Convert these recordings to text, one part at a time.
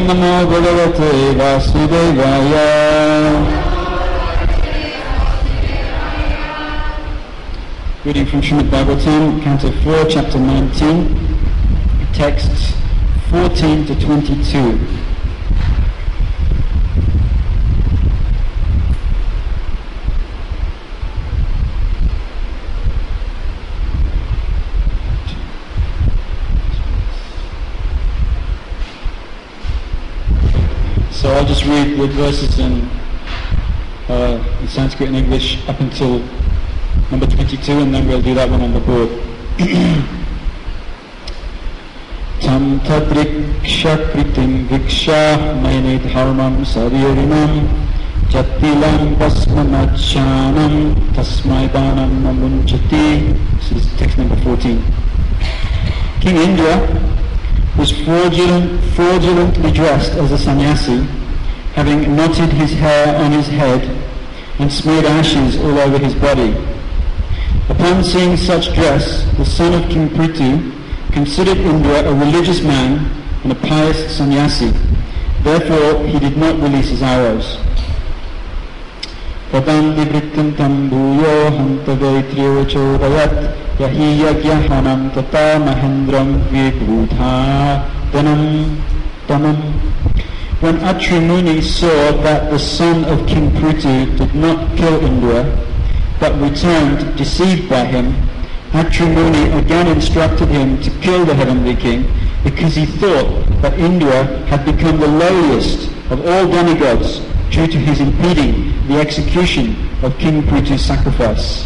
Om Namo Bhagavate Vasudevaya. Reading from Srimad Bhagavatam, Canto 4, Chapter 19, texts 14 to 22. So I'll just read the verses in Sanskrit and English up until number 22, and then we'll do that one on the board. Tam tadriksha kritim viksha maine dharmam saririnam jatilam basmanachanam tasmaidanam namunchati. This is text number 14. King Indra was fraudulently dressed as a sannyasi, having knotted his hair on his head and smeared ashes all over his body. Upon seeing such dress, the son of King Prithu considered Indra a religious man and a pious sannyasi. Therefore, he did not release his arrows. Tadam nivrittam tambuyo hantavaitriyo chodayat yahi yagyahanam tata mahendram vibhudha tamam. When Atri Muni saw that the son of King Prithu did not kill Indra, but returned deceived by him, Atri Muni again instructed him to kill the heavenly king, because he thought that Indra had become the lowliest of all demigods due to his impeding the execution of King Prithu's sacrifice.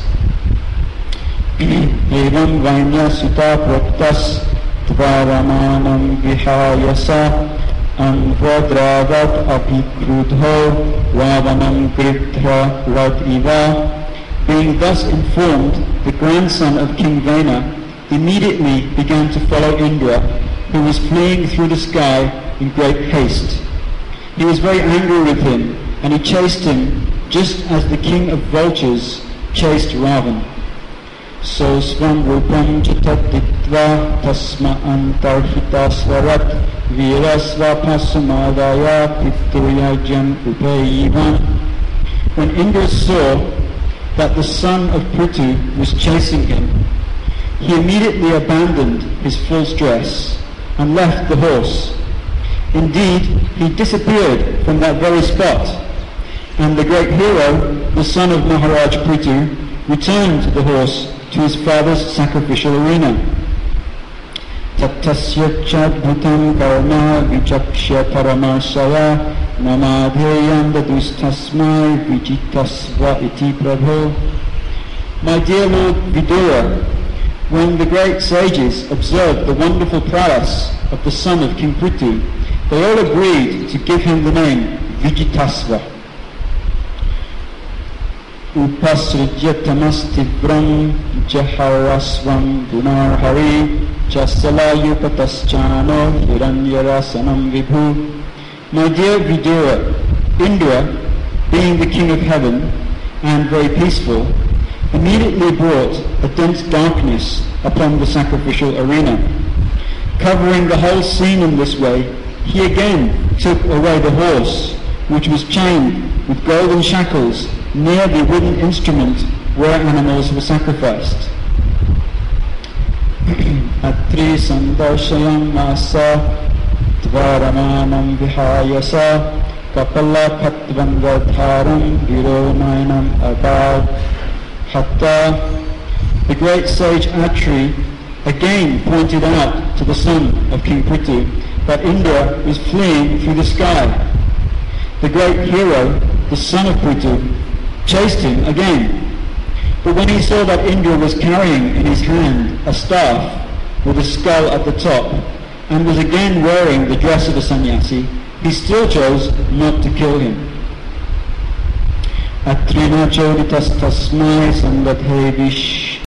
Evam vainya sutta proktas tvaramanam vihayasa anvadravat abhikrudho ravanam gritra radiva. Being thus informed, the grandson of King Vena immediately began to follow Indra, who was fleeing through the sky in great haste. He was very angry with him, and he chased him just as the king of vultures chased Ravan. So svam rupam chitaditva tasma antarhitasvarat virasva pasumadaya pituyajam upayivam. When Indra saw that the son of Prithu was chasing him, he immediately abandoned his false dress and left the horse. Indeed, he disappeared from that very spot, and the great hero, the son of Maharaj Prithu, returned the horse to his father's sacrificial arena. Tattasya chadbhutam karma vichakshya paramarshaya namadheyam dadustasmai vijitasva iti prabho. My dear Lord Vidura, when the great sages observed the wonderful prowess of the son of King Prithu, they all agreed to give him the name Vijitasva. Upasrijya tamastivram jaharasvam gunarhari chasalayupataschano hiranyarasanam vibhu. My dear Vidura, Indra, being the king of heaven and very peaceful, immediately brought a dense darkness upon the sacrificial arena. Covering the whole scene in this way, he again took away the horse, which was chained with golden shackles near the wooden instrument where animals were sacrificed. Atri sandarshayam masa tvaramanam vihayasa kapala patvam gadharam vironainam abhav hatta. The great sage Atri again pointed out to the son of King Prithu that Indra was fleeing through the sky. The great hero, the son of Prithu, chased him again. But when he saw that Indra was carrying in his hand a staff with a skull at the top, and was again wearing the dress of a sannyasi, he still chose not to kill him. Atrina choditas tasmai sandathe